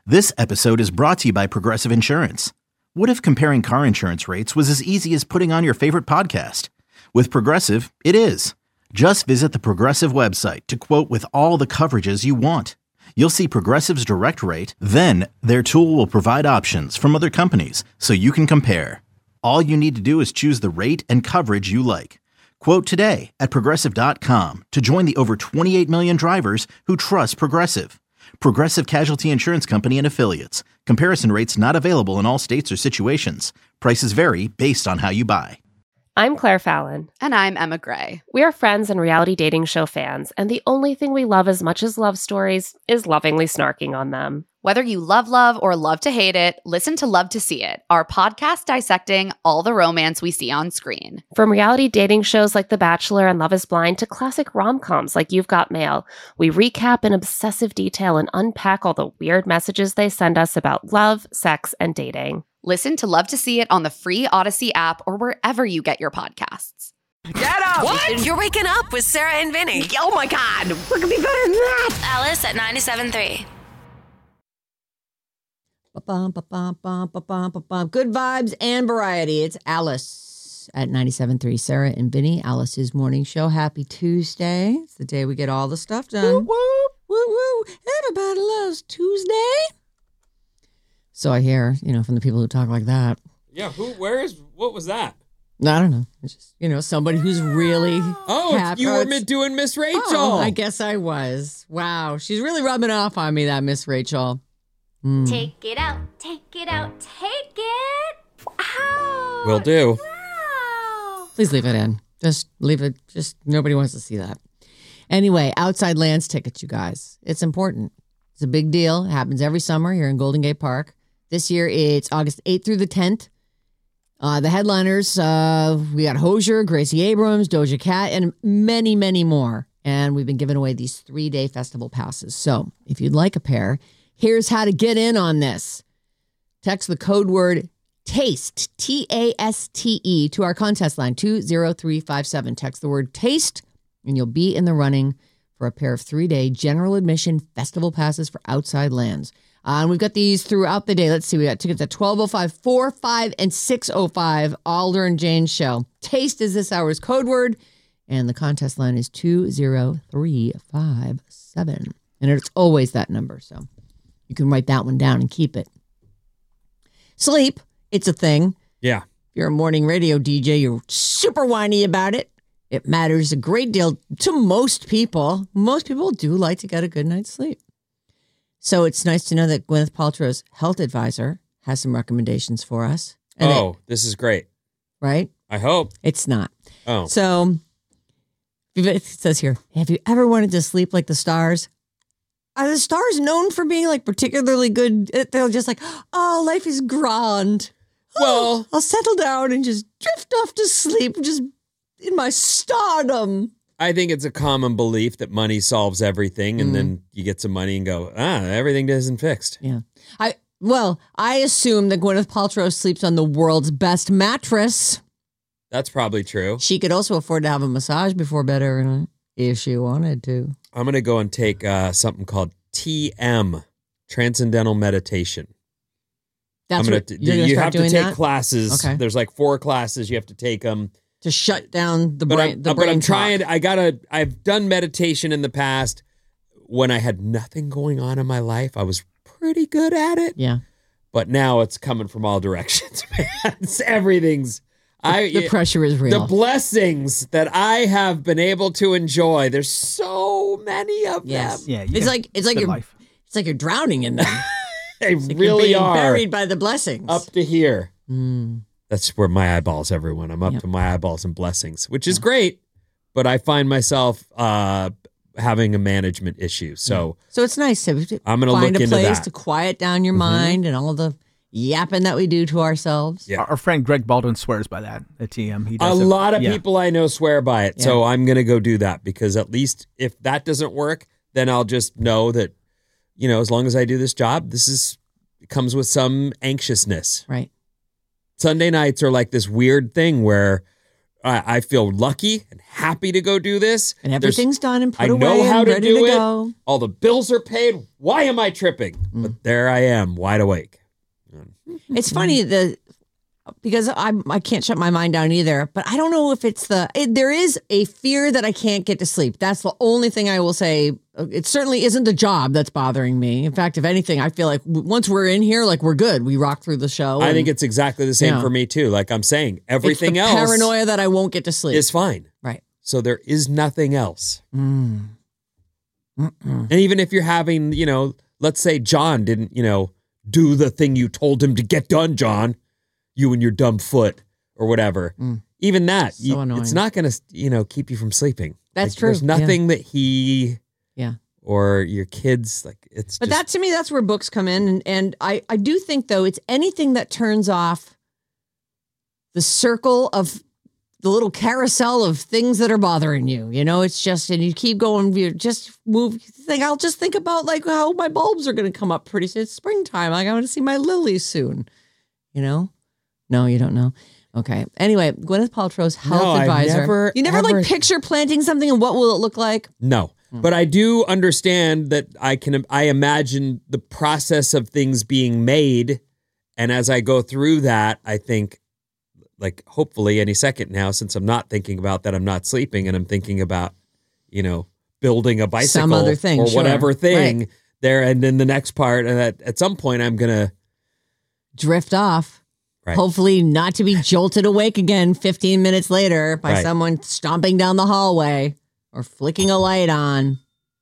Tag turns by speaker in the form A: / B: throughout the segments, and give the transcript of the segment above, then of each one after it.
A: This episode is brought to you by Progressive Insurance. What if comparing car insurance rates was as easy as putting on your favorite podcast? With Progressive, it is. Just visit the Progressive website to quote with all the coverages you want. You'll see Progressive's direct rate, then their tool will provide options from other companies so you can compare. All you need to do is choose the rate and coverage you like. Quote today at Progressive.com to join the over 28 million drivers who trust Progressive. Progressive Casualty Insurance Company and Affiliates. Comparison rates not available in all states or situations. Prices vary based on how you buy.
B: I'm Claire Fallon.
C: And I'm Emma Gray.
B: We are friends and reality dating show fans, and the only thing we love as much as love stories is lovingly snarking on them.
C: Whether you love or love to hate it, listen to Love to See It, our podcast dissecting all the romance we see on screen.
B: From reality dating shows like The Bachelor and Love is Blind to classic rom-coms like You've Got Mail, we recap in obsessive detail and unpack all the weird messages they send us about love, sex, and dating.
C: Listen to Love to See It on the free Odyssey app or wherever you get your podcasts.
D: Get up!
E: What? You're waking up with Sarah and Vinny.
D: Oh my God, what could be better than that?
E: Alice at 97.3.
F: Good vibes and variety. It's Alice at 97.3. Sarah and Vinny, Alice's morning show. Happy Tuesday. It's the day we get all the stuff done. Woo, woo, woo, woo. Everybody loves Tuesday. So I hear, from the people who talk like that.
G: Yeah, what was that?
F: I don't know. It's just, somebody who's really happy.
G: You were doing Miss Rachel.
F: Oh, I guess I was. Wow. She's really rubbing off on me, that Miss Rachel.
H: Take it out, take it out, take it out.
G: Will do.
H: Wow.
F: Please leave it in. Just leave it. Just nobody wants to see that. Anyway, Outside Lands tickets, you guys. It's important. It's a big deal. It happens every summer here in Golden Gate Park. This year, it's August 8th through the 10th. The headliners, we got Hozier, Gracie Abrams, Doja Cat, and many, many more. And we've been giving away these 3-day festival passes. So if you'd like a pair, here's how to get in on this. Text the code word TASTE, T-A-S-T-E, to our contest line, 20357. Text the word TASTE, and you'll be in the running for a pair of 3-day general admission festival passes for Outside Lands. And we've got these throughout the day. Let's see. We got tickets at 12:05, 4:05, and 6:05. Alder and Jane's show. TASTE is this hour's code word, and the contest line is 20357. And it's always that number, so you can write that one down and keep it. Sleep, it's a thing.
G: Yeah.
F: If you're a morning radio DJ, you're super whiny about it. It matters a great deal to most people. Most people do like to get a good night's sleep. So it's nice to know that Gwyneth Paltrow's health advisor has some recommendations for us. And
G: this is great.
F: Right?
G: I hope.
F: It's not.
G: Oh.
F: So it says here, have you ever wanted to sleep like the stars? Are the stars known for being like particularly good? They're just like, life is grand.
G: Well,
F: I'll settle down and just drift off to sleep, just in my stardom.
G: I think it's a common belief that money solves everything, and then you get some money and go, everything isn't fixed.
F: Yeah. I assume that Gwyneth Paltrow sleeps on the world's best mattress.
G: That's probably true.
F: She could also afford to have a massage before bed every night if she wanted to.
G: I'm going to go and take something called TM, Transcendental Meditation.
F: You have
G: to take classes.
F: Okay.
G: There's like 4 classes. You have to take them.
F: To shut down the brain.
G: But I'm trying. I've done meditation in the past when I had nothing going on in my life. I was pretty good at it.
F: Yeah.
G: But now it's coming from all directions, man. Everything's.
F: The pressure is real.
G: The blessings that I have been able to enjoy. There's so many of them.
F: Yeah. It's like you're drowning in them.
G: They
F: it's like
G: really
F: you're being
G: are
F: buried by the blessings.
G: Up to here. That's where my eyeballs, everyone. I'm up to my eyeballs and blessings, which is great. But I find myself having a management issue. So
F: it's nice to
G: I'm going to look into that.
F: Find a place to quiet down your mind and all the yapping that we do to ourselves.
I: Yeah. Our friend Greg Baldwin swears by that at TM. He
G: does. A lot of people I know swear by it. Yeah. So I'm going to go do that because at least if that doesn't work, then I'll just know that, as long as I do this job, it comes with some anxiousness.
F: Right.
G: Sunday nights are like this weird thing where I feel lucky and happy to go do this.
F: And everything's done and put
G: I
F: away
G: know how
F: and
G: to
F: ready
G: do
F: to
G: it.
F: go.
G: All the bills are paid. Why am I tripping? But there I am, wide awake.
F: It's funny because I can't shut my mind down either, but I don't know if it's there is a fear that I can't get to sleep. That's the only thing I will say. It certainly isn't the job that's bothering me. In fact, if anything, I feel like once we're in here, like we're good. We rock through the show.
G: I think it's exactly the same for me too. Like I'm saying, everything
F: it's the
G: else
F: paranoia that I won't get to sleep
G: is fine.
F: Right.
G: So there is nothing else. And even if you're having, let's say John didn't, do the thing you told him to get done, John, you and your dumb foot or whatever. Even that, it's not going to, keep you from sleeping.
F: That's true.
G: There's nothing that he or your kids,
F: But that to me, that's where books come in. And I do think, though, it's anything that turns off the circle of the little carousel of things that are bothering you. It's just, and you keep going, you just move. I'll just think about how my bulbs are going to come up pretty soon. It's springtime. I want to see my lilies soon. No, you don't know. Okay. Anyway, Gwyneth Paltrow's health advisor. You never picture planting something and what will it look like?
G: No. But I do understand that I imagine the process of things being made. And as I go through that, I think hopefully any second now, since I'm not thinking about that, I'm not sleeping and I'm thinking about, building a bicycle
F: some other thing,
G: or whatever thing there. And then the next part, and at some point I'm going to
F: drift off.
G: Right.
F: Hopefully not to be jolted awake again 15 minutes later by someone stomping down the hallway or flicking a light on.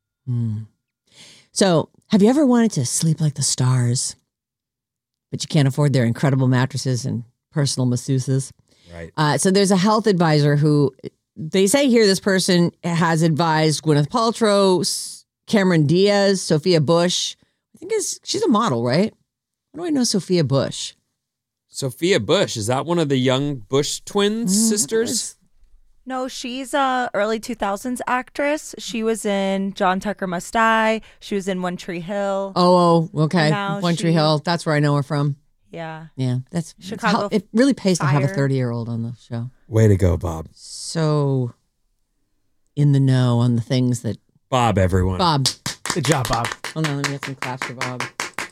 F: So, have you ever wanted to sleep like the stars, but you can't afford their incredible mattresses and personal masseuses?
G: Right.
F: So there's a health advisor who, they say here this person has advised Gwyneth Paltrow, Cameron Diaz, Sophia Bush. I think she's a model, right? How do I know Sophia Bush?
G: Sophia Bush, is that one of the young Bush twins sisters?
J: No, she's a early 2000s actress. She was in John Tucker Must Die. She was in One Tree Hill.
F: Oh, okay. One Tree Hill. That's where I know her from.
J: Yeah.
F: Yeah. That's
J: Chicago.
F: It really pays
J: Fire.
F: to have a 30-year-old on the show.
G: Way to go, Bob.
F: So in the know on the things that...
G: Bob, everyone.
F: Bob.
I: Good job, Bob.
F: Hold on, let me get some claps for Bob.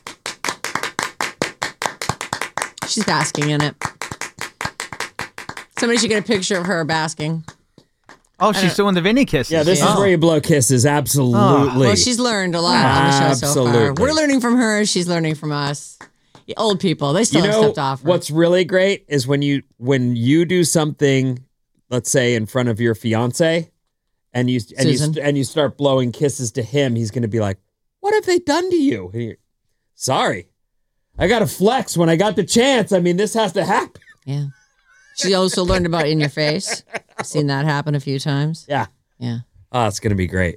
F: She's basking in it. Somebody should get a picture of her basking.
I: Oh, she's doing the Vinny kisses.
G: Yeah, this is where you blow kisses. Absolutely.
F: Well, she's learned a lot on the show so far. We're learning from her. She's learning from us. The old people, they still have stuff to offer.
G: What's really great is when you do something, let's say in front of your fiance, and you start blowing kisses to him, he's going to be like, "What have they done to you?" Sorry. I got to flex when I got the chance. I mean, this has to happen.
F: Yeah. She also learned about in your face. I've seen that happen a few times.
G: Yeah.
F: Yeah.
G: Oh, it's going to be great.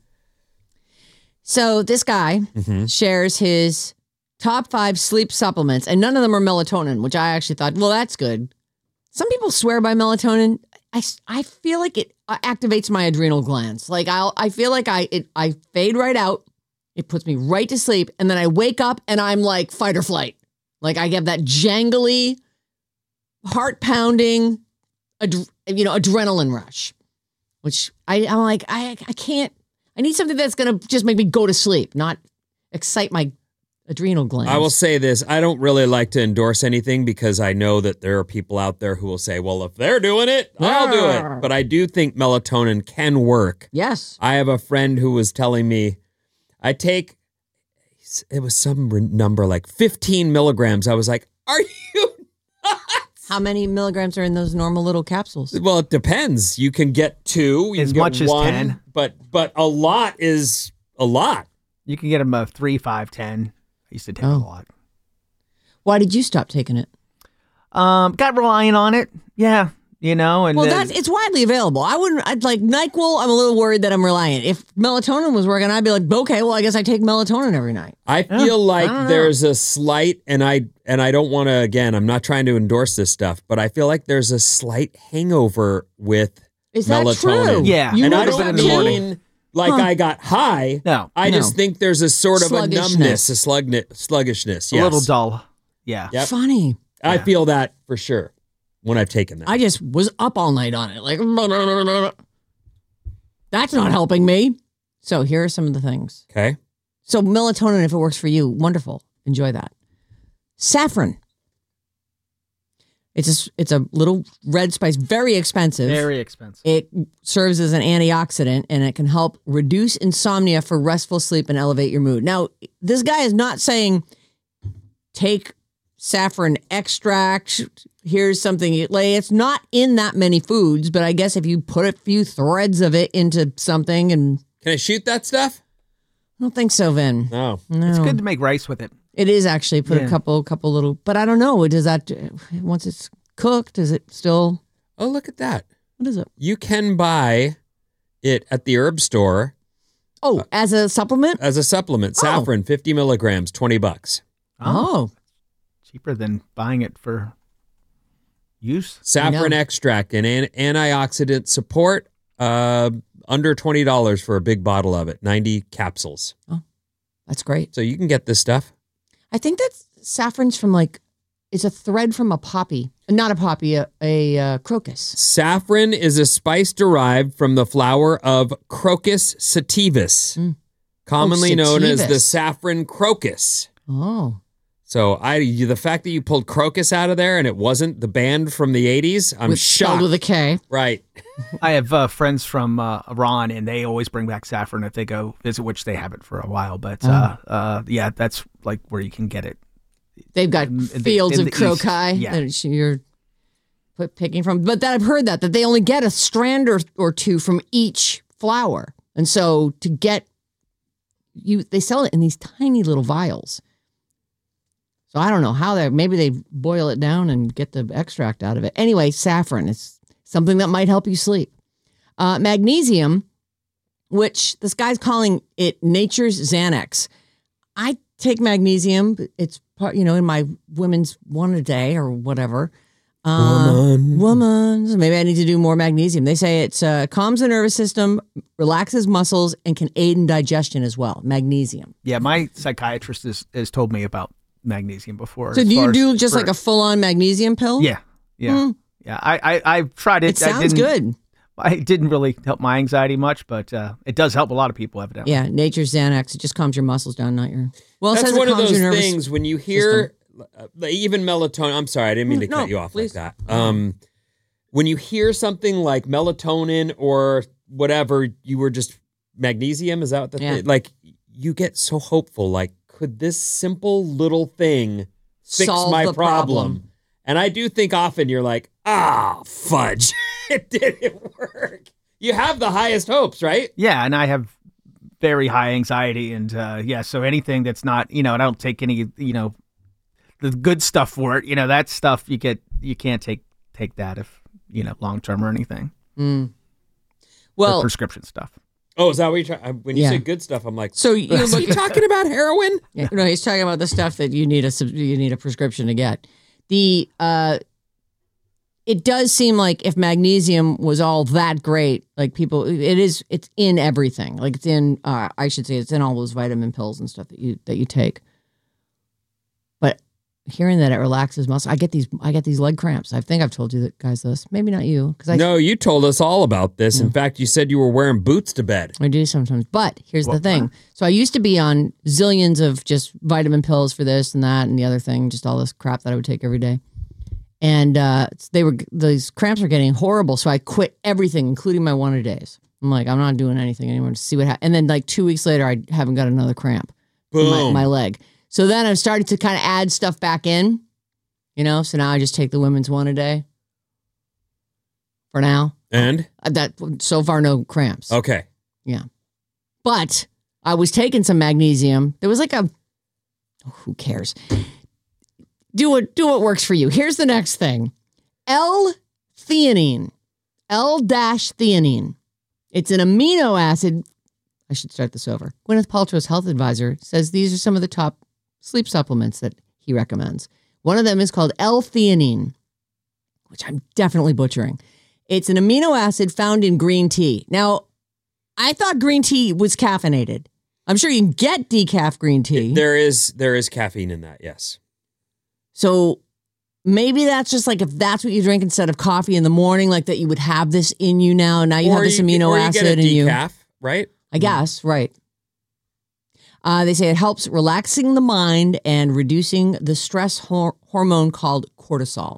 F: So this guy shares his top 5 sleep supplements, and none of them are melatonin, which I actually thought, well, that's good. Some people swear by melatonin. I feel like it activates my adrenal glands. Like I feel like I fade right out. It puts me right to sleep. And then I wake up and I'm like fight or flight. Like I get that jangly, heart pounding, adrenaline rush, which I'm like, I can't, I need something that's going to just make me go to sleep, not excite my adrenal glands.
G: I will say this. I don't really like to endorse anything because I know that there are people out there who will say, well, if they're doing it, I'll do it. But I do think melatonin can work.
F: Yes.
G: I have a friend who was telling me, it was some number like 15 milligrams. I was like, are you nuts?
F: How many milligrams are in those normal little capsules?
G: Well, it depends. You can get 2.
I: As much as 10.
G: But a lot is a lot.
I: You can get them 3, 5, 10. I used to take a lot.
F: Why did you stop taking it?
I: Got relying on it. Yeah. And
F: it's widely available. I'd like NyQuil. I'm a little worried that I'm reliant. If melatonin was working, I'd be like, okay, well, I guess I take melatonin every night.
G: I feel like there's a slight, and I don't want to, again, I'm not trying to endorse this stuff, but I feel like there's a slight hangover with
F: Is
G: melatonin.
F: That true?
I: Yeah.
G: And I don't mean like I got high.
I: No.
G: I just think there's a sort of a numbness, a sluggishness. Yes.
I: A little dull. Yeah.
G: Yep.
F: Funny.
G: I feel that for sure. when I've taken that.
F: I just was up all night on it. Like, that's not helping me. So here are some of the things.
G: Okay.
F: So melatonin, if it works for you, wonderful. Enjoy that. Saffron. It's a little red spice, very expensive.
I: Very expensive.
F: It serves as an antioxidant, and it can help reduce insomnia for restful sleep and elevate your mood. Now, this guy is not saying take saffron extract. Here's something you lay. It's not in that many foods, but I guess if you put a few threads of it into something, and
G: Can I shoot that stuff?
F: I don't think so, Vin.
G: No.
I: It's good to make rice with it.
F: It is actually put
I: Yeah.
F: a couple little, but I don't know. Does that once it's cooked? Is it still?
G: Oh, look at that.
F: What is it?
G: You can buy it at the herb store
F: Oh, as a supplement?
G: as a supplement. Saffron, 50 milligrams, $20.
F: Oh.
I: Cheaper than buying it for use.
G: Saffron extract and antioxidant support. Under $20 for a big bottle of it. 90 capsules.
F: Oh, that's great.
G: So you can get this stuff.
F: I think that's saffron's from it's a thread from a poppy, not a poppy, a crocus.
G: Saffron is a spice derived from the flower of Crocus sativus, commonly known as the
F: sativus.
G: saffron crocus.
F: Oh.
G: So the fact that you pulled crocus out of there and it wasn't the band from the 80s, I'm
F: Spelled
G: shocked.
F: with a K.
G: Right.
I: I have friends from Iran, and they always bring back saffron if they go visit, which they have it for a while. But yeah, that's like where you can get it.
F: They've got fields
I: in
F: of
I: the east.
F: croci
I: Yeah.
F: that you're picking from. But I've heard that they only get a strand or two from each flower. And so to get they sell it in these tiny little vials. So I don't know how maybe they boil it down and get the extract out of it. Anyway, saffron is something that might help you sleep. Magnesium, which this guy's calling it nature's Xanax. I take magnesium. It's part, in my women's one a day or whatever. Woman. So maybe I need to do more magnesium. They say it calms the nervous system, relaxes muscles, and can aid in digestion as well. Magnesium.
I: Yeah, my psychiatrist has told me about magnesium before.
F: So
I: as
F: do
I: far
F: you
I: as
F: do just
I: for-
F: like a full-on magnesium pill?
I: Yeah. Yeah. I've tried it.
F: It sounds good.
I: It didn't really help my anxiety much, but it does help a lot of people, evidently.
F: Yeah, nature's Xanax. It just calms your muscles down, not your. Well, it
G: That's
F: says
G: one
F: it
G: of
F: calms
G: those
F: your nervous
G: things when you hear even melatonin. I'm sorry, I didn't mean to cut you off
F: please.
G: like that. When you hear something like melatonin or whatever, you were just magnesium. Is that what the thing? Like you get so hopeful. Like, could this simple little thing fix
F: Solve
G: my
F: the problem.
G: And I do think often you're like, fudge, it didn't work. You have the highest hopes, right?
I: Yeah, and I have very high anxiety, and so anything that's not, I don't take any, the good stuff for it. That stuff you can't take that if long term or anything.
F: Well,
I: the prescription stuff.
G: Oh, is that what you're trying? When you
F: Yeah.
G: say good stuff, I'm like,
F: So
G: is he talking about heroin?
F: Yeah, no, he's talking about the stuff that you need a prescription to get. It does seem like if magnesium was all that great, like it's in everything. Like it's in, I should say, it's in all those vitamin pills and stuff that you take. But hearing that it relaxes muscle, I get these leg cramps. I think I've told you that, guys, this. Maybe not you, because
G: No, you told us all about this. In fact, you said you were wearing boots to bed.
F: I do sometimes. But here's the thing. So I used to be on zillions of just vitamin pills for this and that and the other thing, just all this crap that I would take every day. And these cramps were getting horrible. So I quit everything, including my one-a-days. I'm like, I'm not doing anything anymore to see what happens. And then like 2 weeks later, I haven't got another cramp in my leg. So then I've started to kind of add stuff back in, so now I just take the women's one a day for now.
G: And?
F: That so far, no cramps.
G: Okay.
F: Yeah. But I was taking some magnesium. There was like who cares? Do what works for you. Here's the next thing. L-theanine. L-theanine. It's an amino acid. I should start this over. Gwyneth Paltrow's health advisor says these are some of the top sleep supplements that he recommends. One of them is called L-theanine, which I'm definitely butchering. It's an amino acid found in green tea. Now, I thought green tea was caffeinated. I'm sure you can get decaf green tea.
G: There is caffeine in that, yes.
F: So maybe that's just like if that's what you drink instead of coffee in the morning, like that you would have this in you now. And now you have this amino acid in you.
G: Decaf, right?
F: I guess, right. They say it helps relaxing the mind and reducing the stress hormone called cortisol.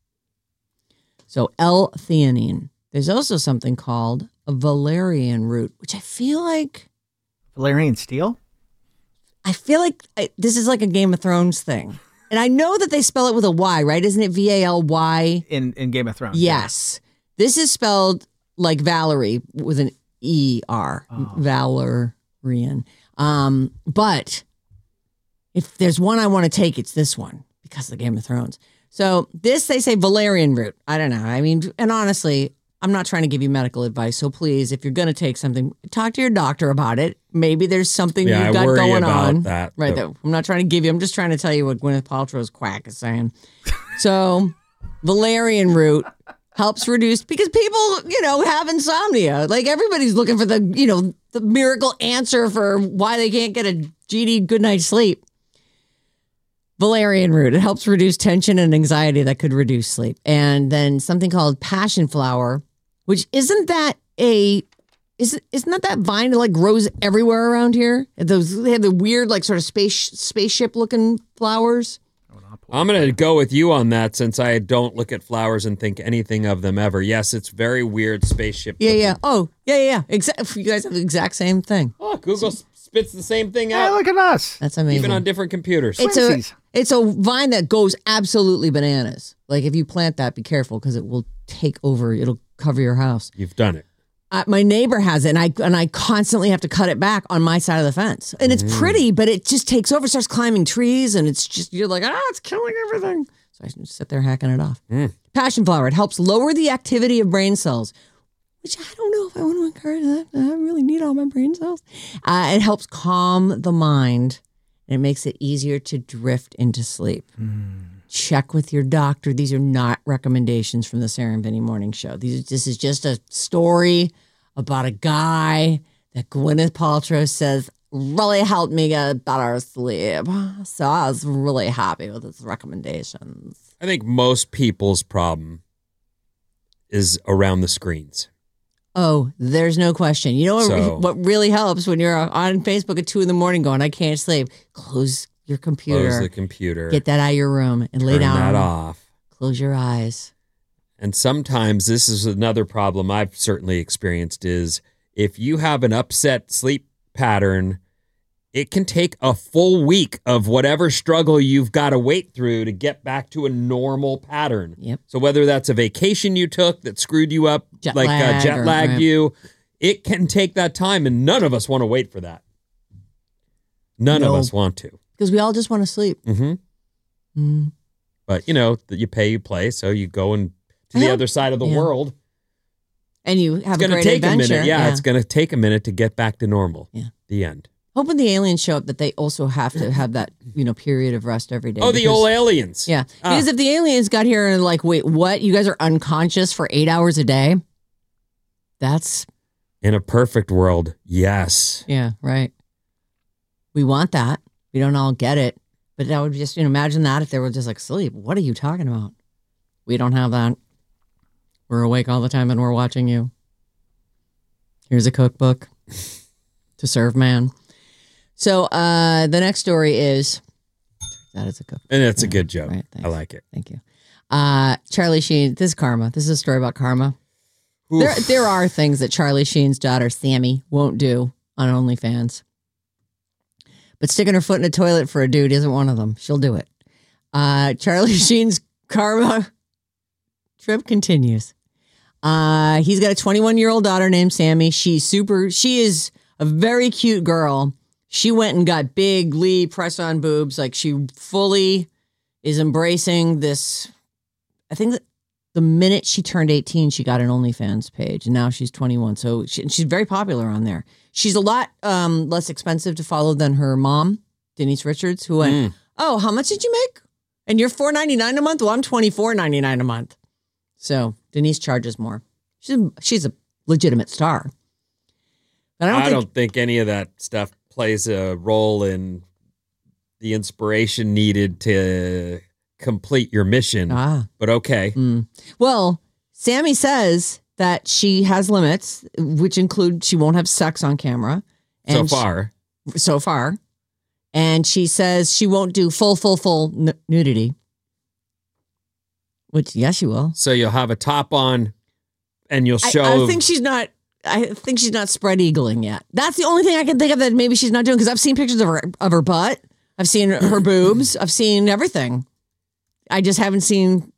F: So L-theanine. There's also something called a valerian root, which I feel like...
I: Valerian steel?
F: I feel like this is like a Game of Thrones thing. And I know that they spell it with a Y, right? Isn't it V-A-L-Y?
I: In Game of Thrones.
F: Yes. Yeah. This is spelled like Valerie with an E-R. Oh. Valerian. But if there's one I want to take, it's this one because of the Game of Thrones. So this, they say valerian root. I don't know. I mean, and honestly, I'm not trying to give you medical advice. So please, if you're going to take something, talk to your doctor about it. Maybe there's something you've got going on.
G: That,
F: right. Though. I'm not trying to give you, I'm just trying to tell you what Gwyneth Paltrow's quack is saying. So valerian root helps reduce, because people, have insomnia. Like everybody's looking for the miracle answer for why they can't get a GD good night's sleep. Valerian root. It helps reduce tension and anxiety that could reduce sleep. And then something called passion flower, which isn't that that vine that like grows everywhere around here? They have the weird like sort of spaceship looking flowers.
G: I'm going to go with you on that since I don't look at flowers and think anything of them ever. Yes, it's very weird spaceship.
F: Yeah. Oh, yeah. Exactly. You guys have the exact same thing.
G: Oh, Google spits the same thing out.
I: Hey, look at us.
F: That's amazing.
G: Even on different computers.
F: It's a vine that goes absolutely bananas. Like if you plant that, be careful because it will take over. It'll cover your house.
G: You've done it.
F: My neighbor has it, and I constantly have to cut it back on my side of the fence. And it's pretty, but it just takes over, starts climbing trees, and it's just, you're like, it's killing everything. So I just sit there hacking it off. Passion flower, it helps lower the activity of brain cells, which I don't know if I want to encourage that. I really need all my brain cells. It helps calm the mind, and it makes it easier to drift into sleep. Check with your doctor. These are not recommendations from the Sarah and Vinny Morning Show. This is just a story about a guy that Gwyneth Paltrow says really helped me get better sleep. So I was really happy with his recommendations.
G: I think most people's problem is around the screens.
F: Oh, there's no question. You know what really helps when you're on Facebook at 2 a.m. going, I can't sleep? Close your computer.
G: Close the computer.
F: Get that out of your room and lay down.
G: Turn that off.
F: Close your eyes.
G: And sometimes this is another problem I've certainly experienced is if you have an upset sleep pattern, it can take a full week of whatever struggle you've got to wait through to get back to a normal pattern.
F: Yep.
G: So whether that's a vacation you took that screwed you up, jet lagged you, it can take that time, and none of us want to wait for that. None of us want to.
F: Because we all just want to sleep.
G: But, you pay, you play, so you go to the other side of the world.
F: And you have
G: a
F: great
G: take
F: adventure.
G: A minute. Yeah, it's going to take a minute to get back to normal.
F: Yeah.
G: The end.
F: Hoping the aliens show up that they also have to have that, period of rest every day.
G: Oh, the old aliens.
F: Yeah. Because if the aliens got here and like, wait, what? You guys are unconscious for 8 hours a day? That's...
G: In a perfect world, yes.
F: Yeah, right. We want that. We don't all get it. But that would just, imagine that if they were just like, sleep. What are you talking about? We don't have that. We're awake all the time and we're watching you. Here's a cookbook to serve man. So the next story is, that is a cookbook.
G: And it's a good joke.
F: Right,
G: I like it.
F: Thank you. Charlie Sheen, this is karma. This is a story about karma. There are things that Charlie Sheen's daughter, Sammy, won't do on OnlyFans. But sticking her foot in a toilet for a dude isn't one of them. She'll do it. Charlie Sheen's karma trip continues. He's got a 21-year-old daughter named Sammy. She is a very cute girl. She went and got big Lee press-on boobs. Like she fully is embracing this. I think that the minute she turned 18, she got an OnlyFans page, and now she's 21. So she's very popular on there. She's a lot less expensive to follow than her mom, Denise Richards, who went, oh, how much did you make? And you're $4.99 a month? Well, I'm $24.99 a month. So Denise charges more. She's a legitimate star. But I don't
G: think any of that stuff plays a role in the inspiration needed to complete your mission. But okay.
F: Well, Sammy says that she has limits, which include she won't have sex on camera.
G: So far.
F: So far. And she says she won't do full nudity. Which, yes, she will.
G: So you'll have a top on and you'll show.
F: I think she's not spread eagling yet. That's the only thing I can think of that maybe she's not doing, because I've seen pictures of her butt. I've seen her boobs. I've seen everything. I just haven't seen,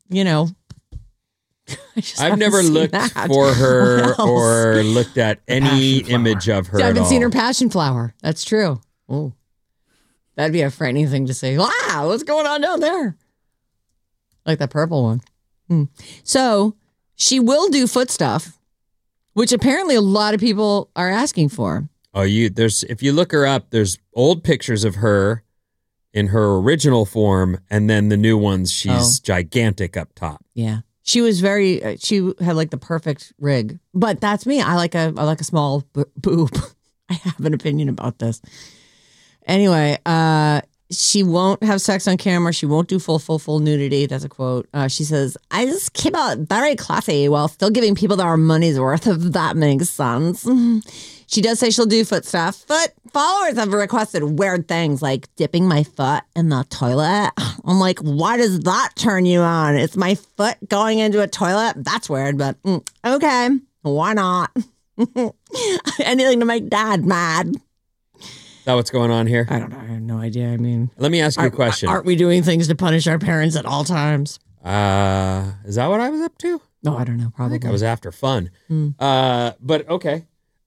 G: I've never looked for her or looked at any image of her.
F: I haven't
G: at
F: seen
G: all.
F: her passion flower. That's true. Oh, that'd be a frightening thing to say. Wow, what's going on down there? Like that purple one. So she will do foot stuff, which apparently a lot of people are asking for.
G: Oh, if you look her up, there's old pictures of her in her original form, and then the new ones, she's gigantic up top.
F: Yeah. She was she had like the perfect rig, but that's me. I like a small boob. I have an opinion about this. Anyway, she won't have sex on camera. She won't do full nudity. That's a quote. She says, I just keep out very classy while still giving people their money's worth, if that makes sense. She does say she'll do foot stuff, but followers have requested weird things like dipping my foot in the toilet. I'm like, why does that turn you on? It's my foot going into a toilet? That's weird, but okay, why not? Anything to make dad mad.
G: Is that what's going on here?
F: I don't know. I have no idea. I mean,
G: let me ask you a question.
F: Aren't we doing things to punish our parents at all times?
G: Is that what I was up to?
F: No, I don't know. Probably.
G: I think I was after fun. But okay.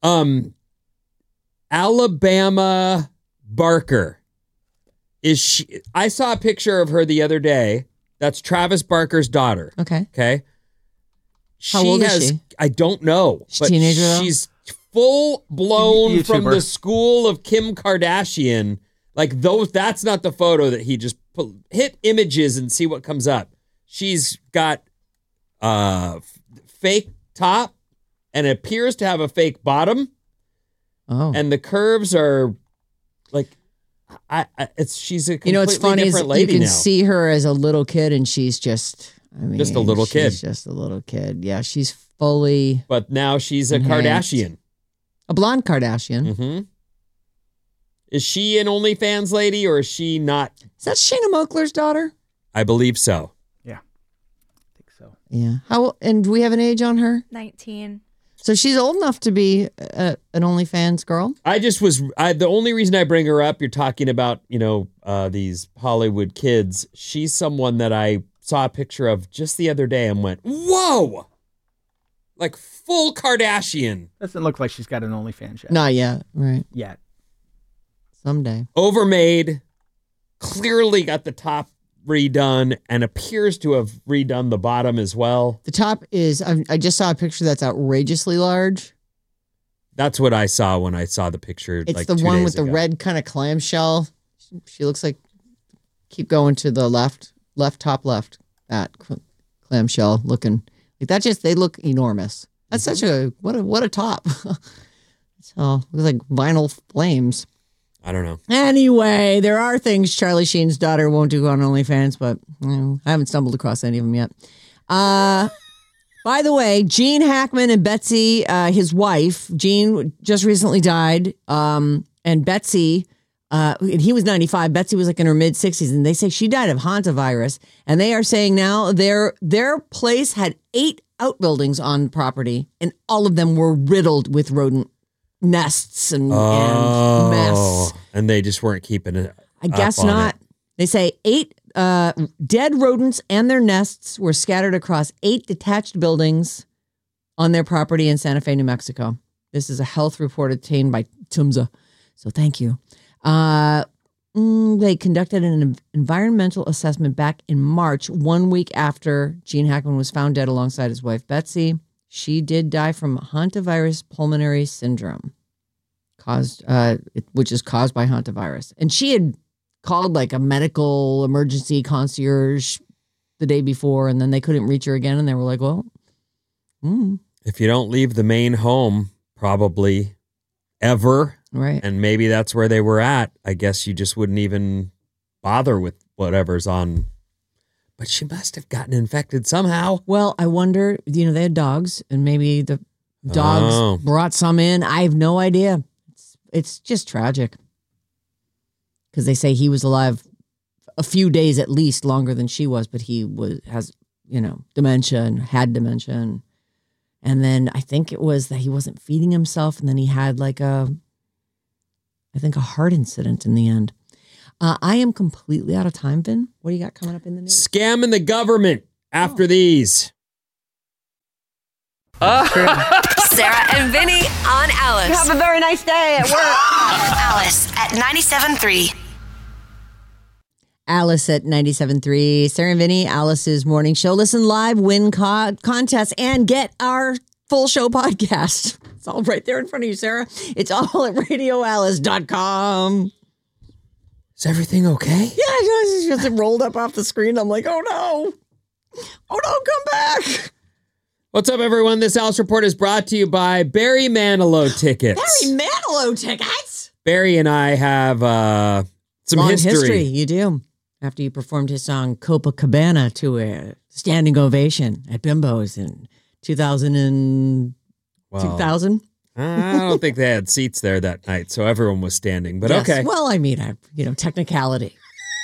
G: Alabama Barker. Is she? I saw a picture of her the other day. That's Travis Barker's daughter.
F: Okay.
G: How
F: old is she?
G: I don't know.
F: She's a teenager, though?
G: She's full blown from
I: YouTuber.
G: the school of Kim Kardashian. Like those, that's not the photo that he just put. Hit images and see what comes up. She's got fake top and appears to have a fake bottom.
F: Oh.
G: And the curves are like, she's a completely
F: what's funny is
G: different
F: you
G: lady
F: can
G: now.
F: see her as a little kid, and she's just
G: Just a little kid.
F: She's just a little kid. Yeah, she's fully.
G: But now she's a
F: enhanced.
G: Kardashian.
F: A blonde Kardashian.
G: Mm-hmm. Is she an OnlyFans lady or is she not?
F: Is that Shayna Moakler's daughter?
G: I believe so.
I: Yeah, I think so.
F: Yeah. And do we have an age on her?
J: 19.
F: So she's old enough to be an OnlyFans girl?
G: The only reason I bring her up, you're talking about, these Hollywood kids. She's someone that I saw a picture of just the other day and went, whoa! Like full Kardashian.
I: Doesn't look like she's got an OnlyFans yet.
F: Not yet. Right.
I: Yet.
F: Someday.
G: Overmade, clearly got the top redone and appears to have redone the bottom as well.
F: The top is, I just saw a picture that's outrageously large.
G: That's what I saw when I saw the picture.
F: It's
G: like
F: the
G: 2
F: one
G: days
F: with the
G: ago.
F: red kind of clamshell. She looks like, keep going to the left, top left, that clamshell looking. Like that they look enormous. That's such a, what a top. So, looks like vinyl flames.
G: I don't know.
F: Anyway, there are things Charlie Sheen's daughter won't do on OnlyFans, but I haven't stumbled across any of them yet. By the way, Gene Hackman and Betsy, his wife, Gene just recently died, and Betsy, and he was 95. Betsy was like in her mid-60s, and they say she died of hantavirus. And they are saying now their place had 8 outbuildings on property, and all of them were riddled with rodent nests and mess.
G: And they just weren't keeping it.
F: I guess
G: up on
F: not.
G: it.
F: They say 8 dead rodents and their nests were scattered across 8 detached buildings on their property in Santa Fe, New Mexico. This is a health report obtained by TMSA. So thank you. They conducted an environmental assessment back in March, 1 week after Gene Hackman was found dead alongside his wife, Betsy. She did die from hantavirus pulmonary syndrome, which is caused by hantavirus. And she had called like a medical emergency concierge the day before, and then they couldn't reach her again. And they were like, well,
G: If you don't leave the main home, probably ever.
F: Right.
G: And maybe that's where they were at. I guess you just wouldn't even bother with whatever's on. But she must have gotten infected somehow.
F: Well, I wonder, they had dogs, and maybe the dogs brought some in. I have no idea. It's just tragic. Because they say he was alive a few days at least longer than she was, but he has dementia and had dementia. And then I think it was that he wasn't feeding himself, and then he had a heart incident in the end. I am completely out of time, Vin. What do you got coming up in the news?
G: Scamming the government after these.
E: Sarah and Vinny on Alice.
D: Have a very nice day at work.
E: Alice at 97.3.
F: Alice at 97.3. Sarah and Vinny, Alice's morning show. Listen live, win contests, and get our full show podcast. It's all right there in front of you, Sarah. It's all at radioalice.com.
G: Is everything okay?
F: Yeah, it's just rolled up off the screen. I'm like, oh no. Oh no, come back.
G: What's up, everyone? This Alice Report is brought to you by Barry Manilow tickets.
F: Barry Manilow tickets?
G: Barry and I have some
F: long
G: history.
F: You do. After you performed his song Copacabana to a standing ovation at Bimbo's in 2000.
G: I don't think they had seats there that night, so everyone was standing, but
F: yes.
G: Okay.
F: Well, I mean, technicality.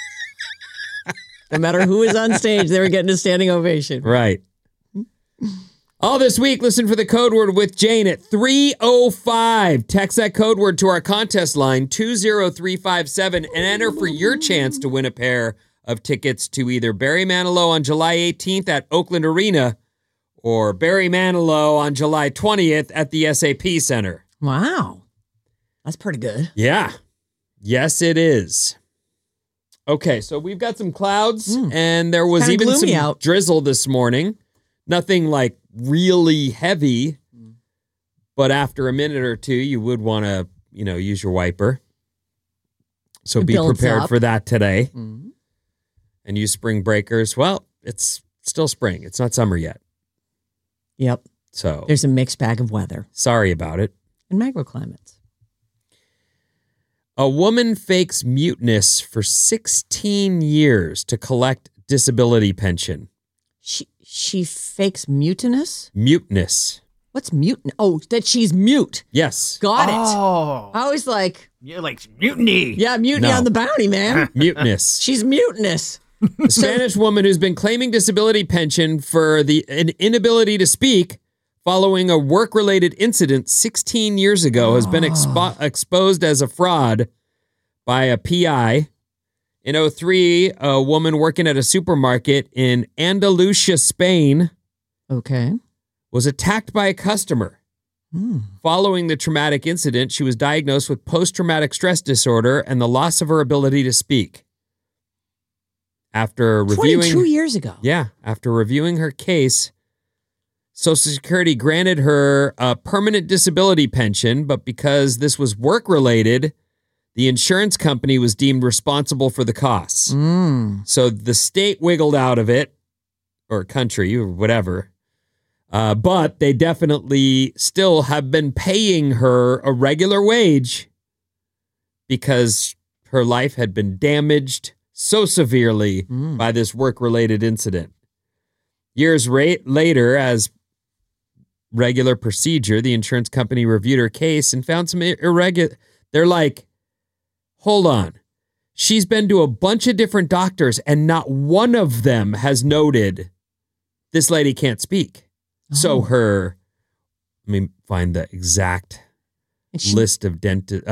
F: No matter who was on stage, they were getting a standing ovation.
G: Right. All this week, listen for the code word with Jane at 3:05. Text that code word to our contest line 20357 and enter for your chance to win a pair of tickets to either Barry Manilow on July 18th at Oakland Arena or Barry Manilow on July 20th at the SAP Center.
F: Wow. That's pretty good.
G: Yeah. Yes, it is. Okay, so we've got some clouds, and there was even some drizzle this morning. Nothing like really heavy, but after a minute or two, you would want to, use your wiper. So be prepared for that today. Mm-hmm. And use spring breakers. Well, it's still spring. It's not summer yet.
F: Yep.
G: So
F: there's a mixed bag of weather.
G: Sorry about it.
F: And microclimates.
G: A woman fakes muteness for 16 years to collect disability pension.
F: She fakes mutinous?
G: Muteness.
F: What's mutinous? Oh, that she's mute.
G: Yes.
F: Got it.
I: Oh.
F: I was like...
I: You're like mutiny.
F: Yeah, mutiny on the bounty, man.
G: Muteness.
F: She's mutinous.
G: A Spanish woman who's been claiming disability pension for an inability to speak following a work-related incident 16 years ago has been exposed as a fraud by a PI. In 2003, a woman working at a supermarket in Andalusia, Spain, was attacked by a customer. Following the traumatic incident, she was diagnosed with post-traumatic stress disorder and the loss of her ability to speak. After reviewing
F: 22 years ago.
G: Yeah, after reviewing her case, Social Security granted her a permanent disability pension, but because this was work-related, the insurance company was deemed responsible for the costs. So the state wiggled out of it, or country, or whatever. But they definitely still have been paying her a regular wage because her life had been damaged so severely by this work-related incident. Years later, as regular procedure, the insurance company reviewed her case and found some irregular. They're like, hold on. She's been to a bunch of different doctors and not one of them has noted this lady can't speak. So let me find the exact list of dentists.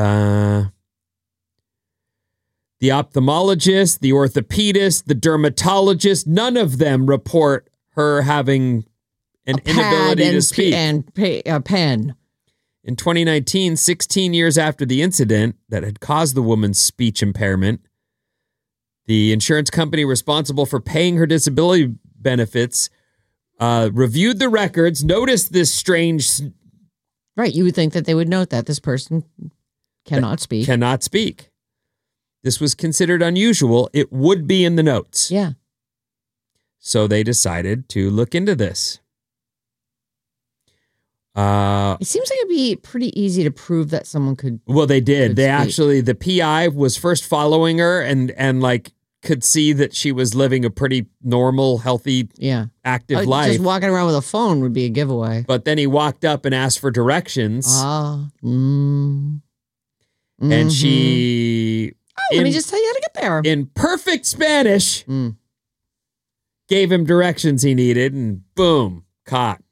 G: The ophthalmologist, the orthopedist, the dermatologist, none of them report her having an inability to speak.
F: A pen.
G: In 2019, 16 years after the incident that had caused the woman's speech impairment, the insurance company responsible for paying her disability benefits reviewed the records, noticed this strange...
F: Right, you would think that they would note that this person cannot speak.
G: Cannot speak. This was considered unusual. It would be in the notes.
F: Yeah.
G: So they decided to look into this.
F: It seems like it'd be pretty easy to prove that someone could.
G: Well, they did. They actually, the PI was first following her and like could see that she was living a pretty normal, healthy, active life.
F: Just walking around with a phone would be a giveaway.
G: But then he walked up and asked for directions. And she...
F: let me just tell you how to get there.
G: In perfect Spanish, gave him directions he needed, and boom, caught.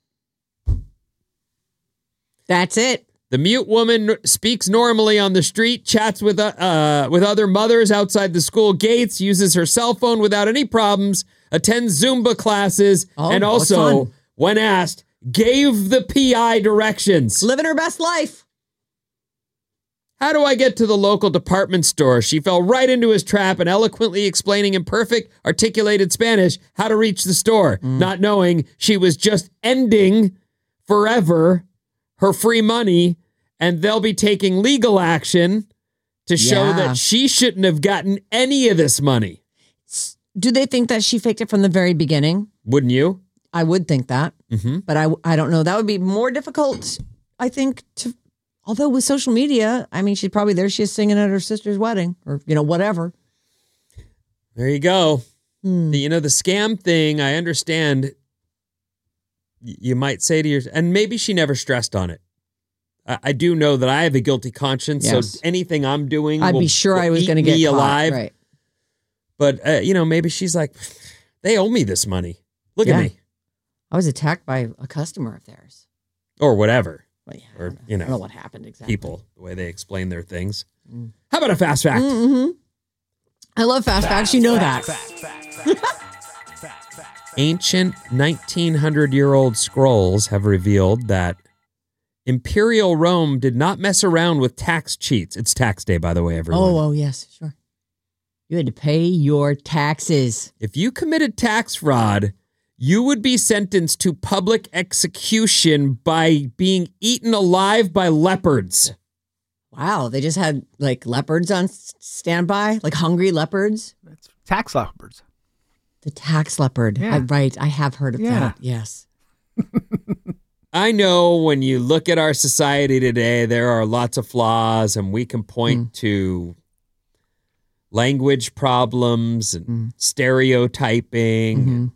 F: That's it.
G: The mute woman speaks normally on the street, chats with other mothers outside the school gates, uses her cell phone without any problems, attends Zumba classes, and also, when asked, gave the PI directions.
F: Living her best life.
G: How do I get to the local department store? She fell right into his trap and eloquently explaining in perfect, articulated Spanish how to reach the store, not knowing she was just ending forever her free money, and they'll be taking legal action to show that she shouldn't have gotten any of this money.
F: Do they think that she faked it from the very beginning?
G: Wouldn't you?
F: I would think that. But I don't know. That would be more difficult, I think, although with social media, I mean, she's probably there. She's singing at her sister's wedding or, whatever.
G: There you go. The scam thing, I understand. You might say to yourself, and maybe she never stressed on it. I do know that I have a guilty conscience, so anything I'm doing
F: I'd be sure I was going to get caught.
G: Alive.
F: Right.
G: But, maybe she's like, they owe me this money. Look at me.
F: I was attacked by a customer of theirs.
G: Or whatever.
F: Well,
G: or,
F: I don't know what happened exactly.
G: People, the way they explain their things. How about a fast fact?
F: I love fast facts. You know that.
G: Ancient 1900-year-old scrolls have revealed that Imperial Rome did not mess around with tax cheats. It's tax day, by the way, everyone.
F: Oh, yes, sure. You had to pay your taxes.
G: If you committed tax fraud, you would be sentenced to public execution by being eaten alive by leopards.
F: Wow, they just had like leopards on standby, like hungry leopards.
I: That's tax leopards.
F: The tax leopard.
I: Yeah.
F: Right, I have heard of that. Yes.
G: I know when you look at our society today, there are lots of flaws, and we can point to language problems and stereotyping.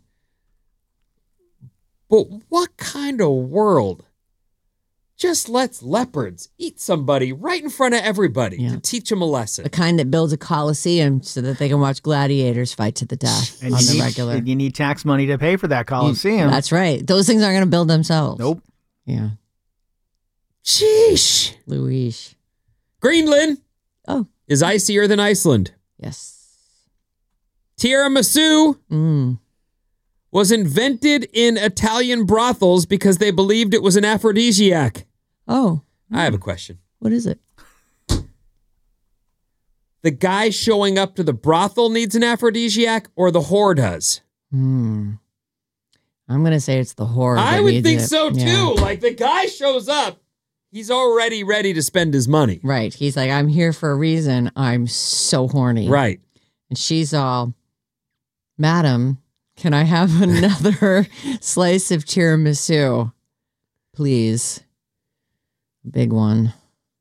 G: But what kind of world just lets leopards eat somebody right in front of everybody to teach them a lesson?
F: The kind that builds a coliseum so that they can watch gladiators fight to the death on the regular.
I: And you need tax money to pay for that coliseum.
F: That's right. Those things aren't going to build themselves.
I: Nope.
F: Yeah.
G: Sheesh.
F: Louise.
G: Greenland is icier than Iceland.
F: Yes.
G: Tiramisu was invented in Italian brothels because they believed it was an aphrodisiac.
F: Oh.
G: I have a question.
F: What is it?
G: The guy showing up to the brothel needs an aphrodisiac, or the whore does?
F: I'm going to say it's the whore.
G: I would think so too. Like, the guy shows up, he's already ready to spend his money.
F: Right. He's like, I'm here for a reason. I'm so horny.
G: Right.
F: And she's all, Madam, can I have another slice of tiramisu? Please. Big one.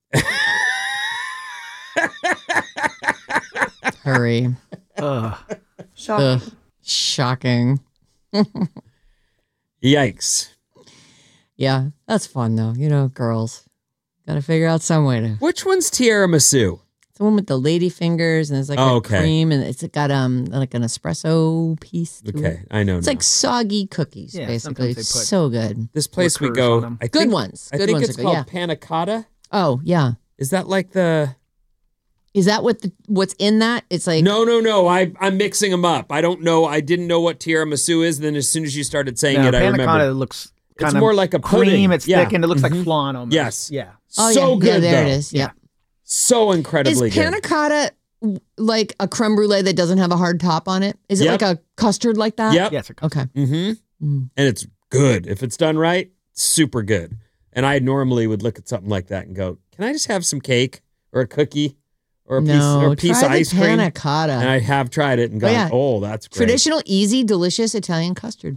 F: Hurry. Shocking.
G: Yikes.
F: Yeah, that's fun though. Girls. Got to figure out some way to.
G: Which one's tiramisu?
F: It's the one with the lady fingers, and it's like a cream, and it's got like an espresso piece to it.
G: I know.
F: It's like soggy cookies, basically. It's so good.
G: This place we go,
F: good ones.
G: I think it's called Panna Cotta.
F: Oh yeah.
G: Is that like the?
F: Is that what's in that? It's like
G: no. I'm mixing them up. I don't know. I didn't know what tiramisu is. Then as soon as you started saying it, I remember.
I: Panna Cotta looks
G: it's more like a pudding.
I: Cream. It's thick and it looks like flan almost.
G: Yes.
I: Yeah.
F: Oh,
G: good.
F: There
G: though.
F: it is. Yeah.
G: So incredibly
F: good. Is Panna Cotta like a creme brulee that doesn't have a hard top on it? Is it like a custard like that?
G: Yep.
I: Yeah, it's a custard.
G: Okay. And it's good. If it's done right, super good. And I normally would look at something like that and go, can I just have some cake or a cookie or a piece of ice cream?
F: Panna Cotta.
G: And I have tried it and gone, oh, that's great.
F: Traditional, easy, delicious Italian custard.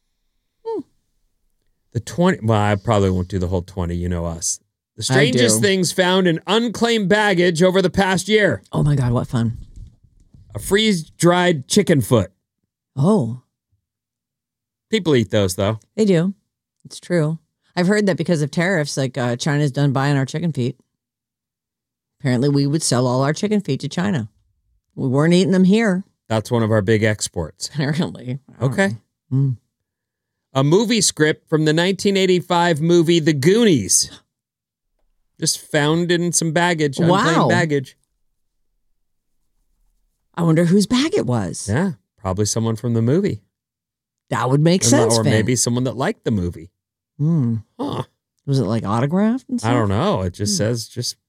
G: The 20, well, I probably won't do the whole 20, you know us. The strangest things found in unclaimed baggage over the past year.
F: Oh my God, what fun.
G: A freeze-dried chicken foot.
F: Oh,
G: People eat those, though.
F: they do. It's true. I've heard that because of tariffs, like China's done buying our chicken feet. Apparently, we would sell all our chicken feet to China. We weren't eating them here.
G: That's one of our big exports.
F: Apparently.
G: Okay.
F: Mm.
G: A movie script from the 1985 movie The Goonies. Just found in some baggage.
F: Wow.
G: Unclaimed baggage.
F: I wonder whose bag it was.
G: Yeah, probably someone from the movie.
F: That would make sense.
G: Or
F: Vin.
G: maybe someone that liked the movie.
F: Hmm.
G: Huh.
F: Was it like autographed and stuff?
G: I don't know. It just says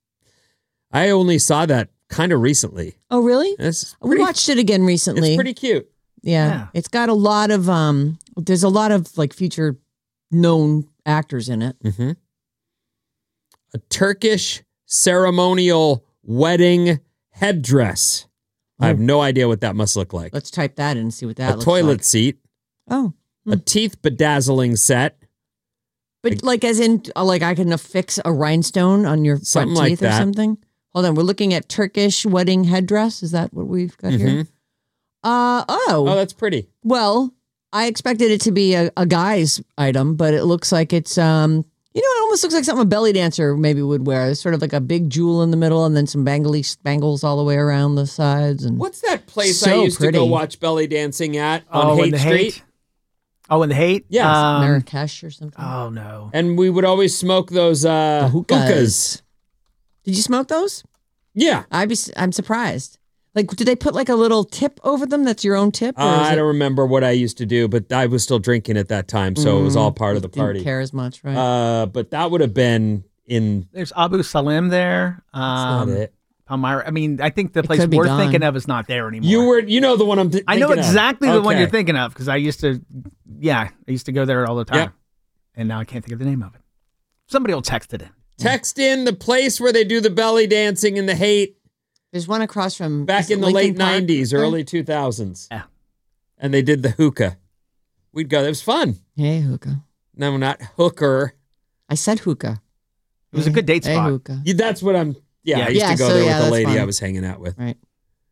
G: I only saw that kind of recently.
F: Oh, really?
G: We
F: watched it again recently.
G: It's pretty cute.
F: Yeah. It's got a lot of there's a lot of like future known actors in it.
G: Mm-hmm. A Turkish ceremonial wedding headdress. I have no idea what that must look like.
F: Let's type that in and see what that
G: A
F: looks
G: toilet
F: like.
G: seat.
F: Oh.
G: A teeth bedazzling set.
F: But like as in like I can affix a rhinestone on your front
G: Something like
F: teeth or
G: that.
F: something? Hold on, we're looking at Turkish wedding headdress. Is that what we've got here?
G: Oh, that's pretty.
F: Well, I expected it to be a guy's item, but it looks like it's it almost looks like something a belly dancer maybe would wear. It's sort of like a big jewel in the middle and then some spangles all the way around the sides. And
G: What's that place
F: so
G: I used to go
F: pretty.
G: watch belly dancing at on
I: in
G: Haight
I: the
G: Street?
I: Haight? Oh, in the Haight?
G: Yes.
F: Marrakesh or something?
I: Oh, no.
G: And we would always smoke those hookahs.
F: Did you smoke those?
G: Yeah.
F: I'm surprised. Like, do they put like a little tip over them? That's your own tip? Or is
G: I
F: it-
G: don't remember what I used to do, but I was still drinking at that time, so it was all part of the party.
F: Didn't care as much, right?
G: But that would have been in.
I: There's Abu Salim there.
G: That's not it.
I: Palmyra. I mean, I think the place
F: could be
I: we're
F: gone.
I: thinking of is not there anymore.
G: You know the one I'm
I: I know
G: thinking of.
I: exactly the one
G: Okay.
I: you're thinking of because I used to go there all the time.
G: Yep.
I: And now I can't think of the name of it. Somebody will text it in.
G: Text in the place where they do the belly dancing in the Haight
F: There's one across from
G: back
F: is it
G: in the
F: Lincoln
G: late
F: Park
G: 90s,
F: there?
G: early 2000s.
I: Yeah.
G: And they did the hookah. We'd go. It was fun.
F: Hey, hookah.
G: No, not hooker.
F: I said hookah.
I: It was a good date
F: Hey,
I: spot.
F: hookah.
G: Yeah, that's what I'm. Yeah,
I: Yeah.
G: I used
F: Yeah,
G: to go
F: so
G: there
F: yeah,
G: with the
F: that's
G: lady
F: fun.
G: I was hanging out with.
F: Right.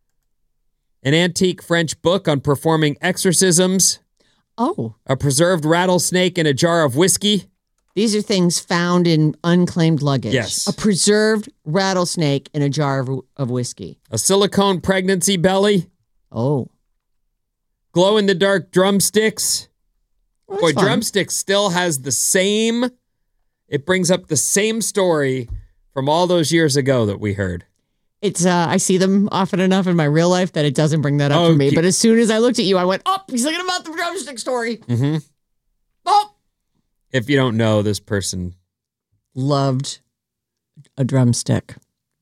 G: An antique French book on performing exorcisms.
F: Oh,
G: A preserved rattlesnake in a jar of whiskey.
F: these are things found in unclaimed luggage.
G: Yes.
F: A preserved rattlesnake in a jar of whiskey.
G: A silicone pregnancy belly.
F: Oh.
G: Glow in the dark drumsticks.
F: Well,
G: Boy,
F: that's fun.
G: drumsticks still has the same. It brings up the same story from all those years ago that we heard.
F: It's I see them often enough in my real life that it doesn't bring that up for me.
G: Okay.
F: But as soon as I looked at you, I went, "Oh, he's thinking about the drumstick story."
G: Mm-hmm.
F: Oh,
G: If you don't know, this person.
F: loved a drumstick.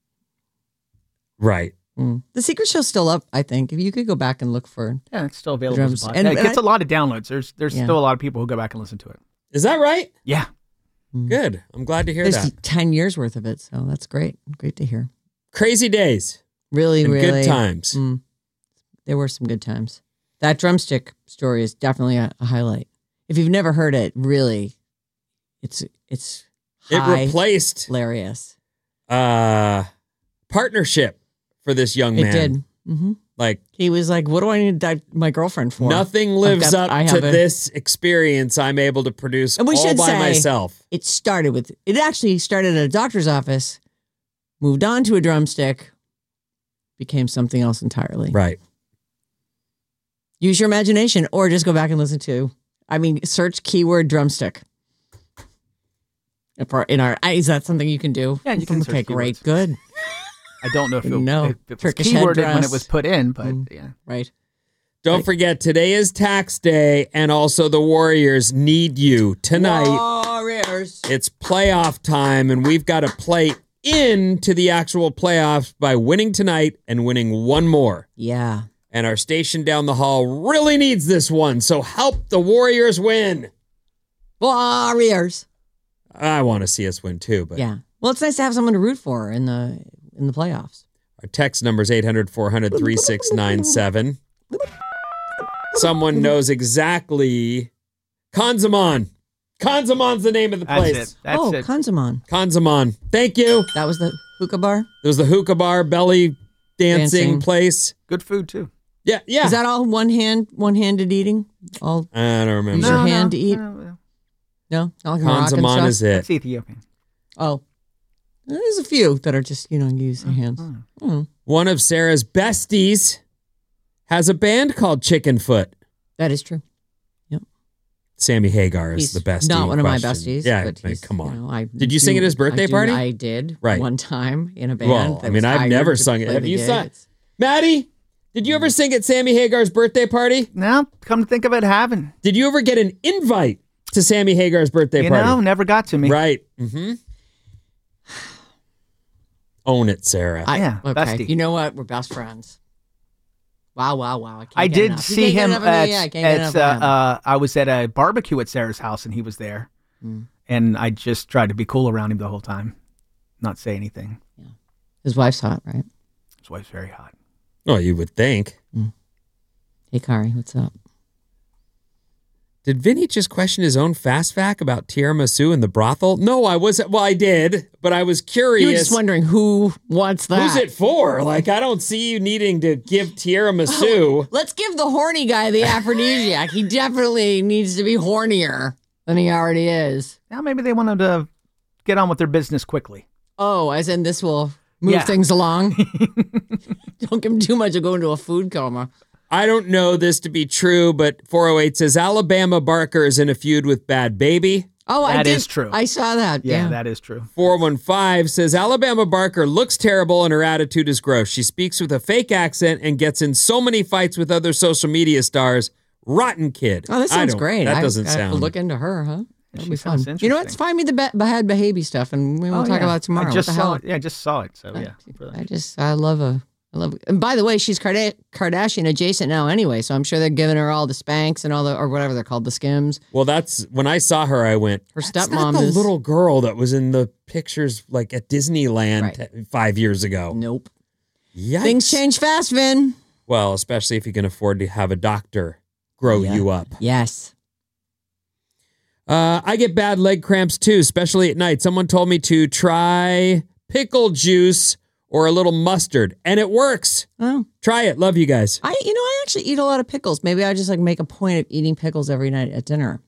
G: Right.
F: The Secret Show's still up, I think. If you could go back and look for
I: Yeah, it's still available
F: Drums.
I: as a podcast.
F: And-
I: Yeah, it
F: and
I: gets a lot of downloads. There's
F: Yeah.
I: still a lot of people who go back and listen to it.
G: Is that right?
I: Yeah.
G: Good. I'm glad to hear
F: there's
G: that.
F: 10 years worth of it, so that's great. Great to hear.
G: Crazy days.
F: Really,
G: And
F: really
G: good times.
F: There were some good times. That drumstick story is definitely a highlight. If you've never heard it, really, it's
G: It
F: high,
G: replaced
F: hilarious.
G: partnership for this young man.
F: It did. Mm-hmm.
G: Like
F: He was like, "What do I need my girlfriend for?"
G: nothing lives up
F: I
G: to
F: have a-
G: this experience I'm able to produce
F: And we
G: all
F: should
G: by
F: say,
G: myself.
F: It actually started at a doctor's office, moved on to a drumstick, became something else entirely.
G: Right.
F: Use your imagination or just go back and listen to, search keyword drumstick. Is that something you can do?
I: Yeah, you can search
F: Okay, great.
I: keywords.
F: Good.
I: I don't know if it,
F: No.
I: if it was
F: Turkish
I: keyworded when
F: headdress.
I: it was put in, but yeah.
F: Right.
G: Don't forget, today is tax day, and also the Warriors need you tonight.
F: Warriors.
G: It's playoff time, and we've got to play into the actual playoffs by winning tonight and winning one more.
F: Yeah.
G: And our station down the hall really needs this one, so help the Warriors win.
F: Warriors.
G: I want to see us win too, but
F: Yeah. Well, it's nice to have someone to root for in the playoffs.
G: our text number is 800-400-3697. Someone knows exactly. Kanzaman. Kanzaman's the name of the place.
I: That's it.
F: Kanzaman.
G: Kanzaman. Thank you.
F: That was the hookah bar?
G: It was the hookah bar belly dancing place.
I: Good food too.
G: Yeah.
F: Is that all one-handed eating? All
G: I don't remember.
F: use your hand to eat?
I: No.
F: No, not like Moroccan
G: Kanzaman
F: stuff?
G: is it.
I: It's Ethiopian.
F: Oh, there's a few that are just use their hands.
G: One of Sarah's besties has a band called Chickenfoot.
F: That is true. Yep.
G: Sammy Hagar is
F: He's
G: the bestie.
F: not
G: in
F: one of my
G: question.
F: besties.
G: Yeah,
F: but he's,
G: come on.
F: I
G: Did you sing at his birthday party?
F: I did.
G: Right.
F: One time in a band.
G: Well,
F: that
G: I mean,
F: was
G: I've
F: hired
G: never
F: to
G: sung it.
F: play
G: Have
F: the
G: you
F: gig.
G: sung? Maddie, did you ever sing at Sammy Hagar's birthday party?
I: No, come to think of it, haven't.
G: Did you ever get an invite to Sammy Hagar's birthday party?
I: Never got to me.
G: Right. Mm-hmm. Own it, Sarah.
I: Yeah,
F: Okay.
I: bestie.
F: You know what? We're best friends. Wow. I can't
I: I
F: get
I: did
F: enough. You
I: see
F: can't get
I: him
F: enough of me? Yeah, I can't get enough of him.
I: I was at a barbecue at Sarah's house and he was there. And I just tried to be cool around him the whole time, not say anything.
F: His wife's hot, right?
I: His wife's very hot.
G: Oh, you would think.
F: Hey, Kari, what's up?
G: Did Vinny just question his own fast fact about tiramisu in the brothel? No, I wasn't. Well, I did, but I was curious.
F: You were just wondering who wants that.
G: Who's it for? Like, I don't see you needing to give tiramisu.
F: Let's give the horny guy the aphrodisiac. He definitely needs to be hornier than he already is.
I: Now maybe they wanted to get on with their business quickly.
F: Oh, as in this will move things along? Don't give him too much of go into a food coma.
G: I don't know this to be true, but 408 says Alabama Barker is in a feud with Bad Baby.
F: Oh,
I: That is true.
F: I saw that.
I: Yeah,
F: Yeah.
I: that is true.
G: 415 says Alabama Barker looks terrible and her attitude is gross. She speaks with a fake accent and gets in so many fights with other social media stars. Rotten kid.
F: Oh, that sounds great.
G: That doesn't
F: I have to
G: sound.
F: look into her, huh? That'll
I: She
F: be fun.
I: sounds
F: You know what?
I: interesting.
F: Find me the bad behavior stuff, and we'll talk about it tomorrow.
I: I just
F: what the hell?
I: saw it. Yeah, I just saw it. So yeah.
F: I love and by the way, she's Kardashian adjacent now anyway, so I'm sure they're giving her all the Spanx and all or whatever they're called, the Skims.
G: Well, that's when I saw her, I went,
F: Her
G: "That's
F: stepmom
G: not the
F: is
G: little girl that was in the pictures like at Disneyland 5 years ago.
F: Nope.
G: Yikes.
F: Things change fast, Vin.
G: Well, especially if you can afford to have a doctor grow you up.
F: Yes.
G: I get bad leg cramps too, especially at night. Someone told me to try pickle juice or a little mustard, and it works.
F: Oh.
G: Try it. Love you guys.
F: I actually eat a lot of pickles. Maybe I just make a point of eating pickles every night at dinner.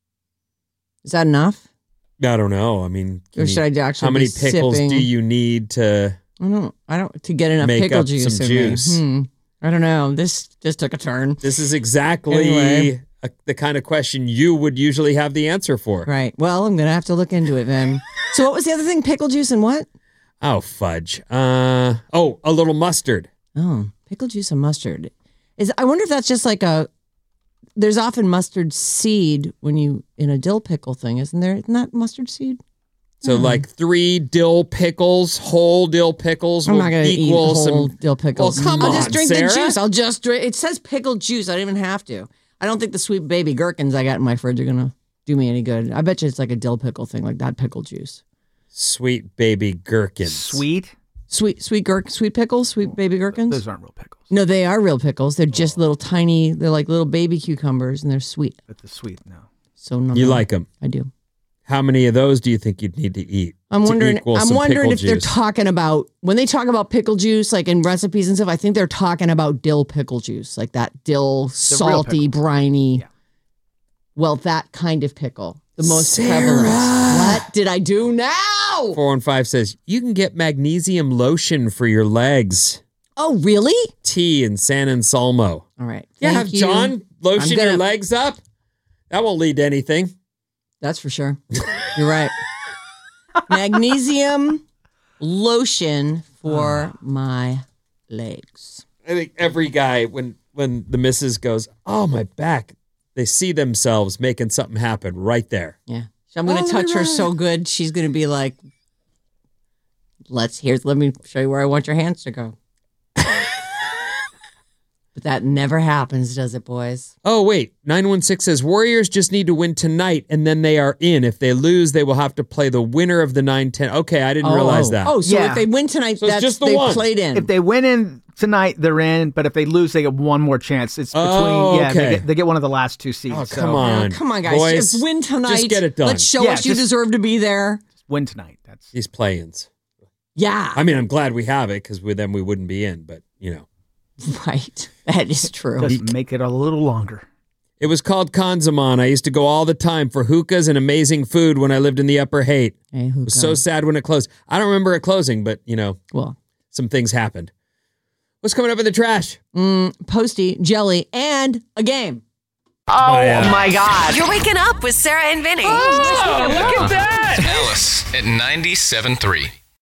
F: Is that enough?
G: I don't know. I mean,
F: Or should I actually
G: how many
F: be
G: pickles
F: sipping?
G: do you need to?
F: I don't to get enough
G: Make
F: pickle
G: up
F: juice
G: some
F: in me.
G: juice.
F: I don't know. This just took a turn.
G: This is exactly
F: Anyway.
G: the kind of question you would usually have the answer for.
F: Right. Well, I'm gonna have to look into it then. So what was the other thing? Pickle juice and what?
G: Oh, fudge. A little mustard.
F: Oh, pickle juice and mustard. I wonder if that's just like there's often mustard seed when you in a dill pickle thing, isn't there? Isn't that mustard seed?
G: So like 3 dill pickles, whole dill pickles
F: I'm
G: will
F: not gonna eat
G: equal
F: whole
G: some
F: dill pickles.
G: Well, come
F: I'll
G: on,
F: just drink
G: Sarah.
F: the juice. I'll just drink. It says pickled juice. I don't even have to. I don't think the sweet baby gherkins I got in my fridge are gonna do me any good. I bet you it's like a dill pickle thing, like that pickle juice.
G: Sweet baby gherkins.
I: Sweet
F: Pickles, sweet baby gherkins.
I: Those aren't real pickles.
F: No, they are real pickles. They're just little tiny. They're like little baby cucumbers, and they're sweet.
I: But the sweet, no.
F: So no,
G: You like them?
F: I do.
G: How many of those do you think you'd need to eat?
F: I'm
G: to
F: wondering.
G: equal
F: I'm
G: some
F: wondering
G: pickle
F: if they're
G: juice?
F: talking about when they talk about pickle juice, like in recipes and stuff. I think they're talking about dill pickle juice, like that dill salty, briny.
I: Yeah.
F: Well, that kind of pickle, the most
G: Sarah!
F: prevalent. What did I do now?
G: 415 says you can get magnesium lotion for your legs.
F: Oh, really?
G: Tea and San Anselmo.
F: All right.
G: Yeah,
F: Thank
G: have
F: you.
G: John lotion
F: I'm gonna-
G: your legs up. That won't lead to anything.
F: That's for sure. You're right. Magnesium lotion for my legs.
G: I think every guy, when the missus goes, "Oh, my back," they see themselves making something happen right there.
F: Yeah. So I'm going to touch her so good, she's going to be like, let me show you where I want your hands to go. But that never happens, does it, boys?
G: Oh, wait. 916 says Warriors just need to win tonight and then they are in. If they lose, they will have to play the winner of the 9-10. Okay, I didn't realize that.
F: Oh, so
I: Yeah.
F: if they win tonight,
G: So it's
F: that's
G: just the
F: they
G: one.
F: played in.
I: If they win in tonight, they're in. But if they lose, they get one more chance. It's between.
G: Oh,
I: Yeah,
G: okay.
I: they get one of the last 2 seeds.
G: Oh,
I: so
G: come on.
F: Come on, guys.
G: Boys,
F: Just win tonight.
G: just get it done.
F: Let's show
I: Yeah,
F: us you
I: just-
F: deserve to be there.
I: win tonight. That's
G: These play-ins.
F: Yeah.
G: I mean, I'm glad we have it because then we wouldn't be in, but
F: Right. That is true.
I: Just make it a little longer.
G: It was called Kanzaman. I used to go all the time for hookahs and amazing food when I lived in the Upper Haight.
F: Hey,
G: It was so sad when it closed. I don't remember it closing, but, some things happened. What's coming up in the trash?
F: Posty, jelly, and a game.
E: Oh,
K: my God.
E: You're waking up with Sarah and Vinny.
K: Oh,
E: look
K: at that. Alice at 97.3.